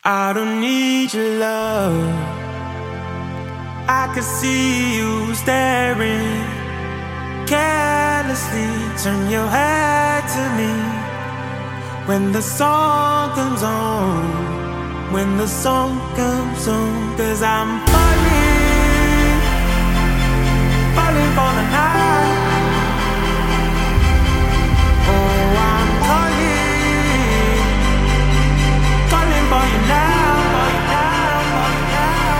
I don't need your love. I can see you staring carelessly. Turn your head to me when the song comes on. When the song comes on, 'cause I'm falling, falling for the night. Oh, I'm calling, calling for you now, for you now, for you now.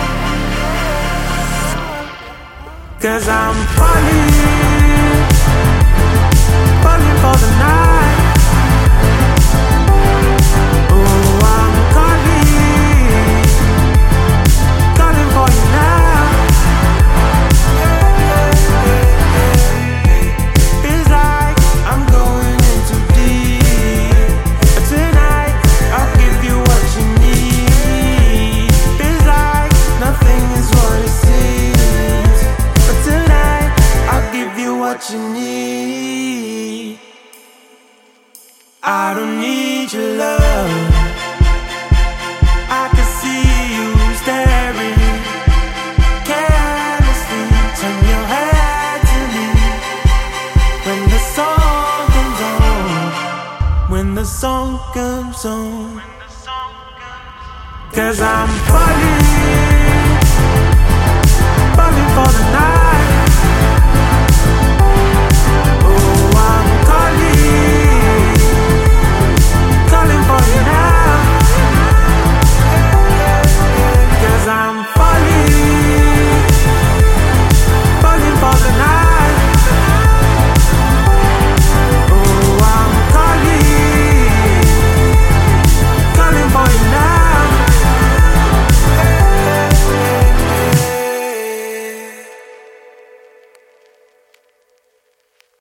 'Cause I'm falling, falling for the night. Oh, I'm calling, calling for you now. It's like I'm going in too deep, but tonight I'll give you what you need. It's like nothing is what it seems, but tonight I'll give you what you need. I don't need your love. I can see you staring carelessly. Turn your head to me when the song comes on. When the song comes on. 'Cause I'm falling, falling for the night.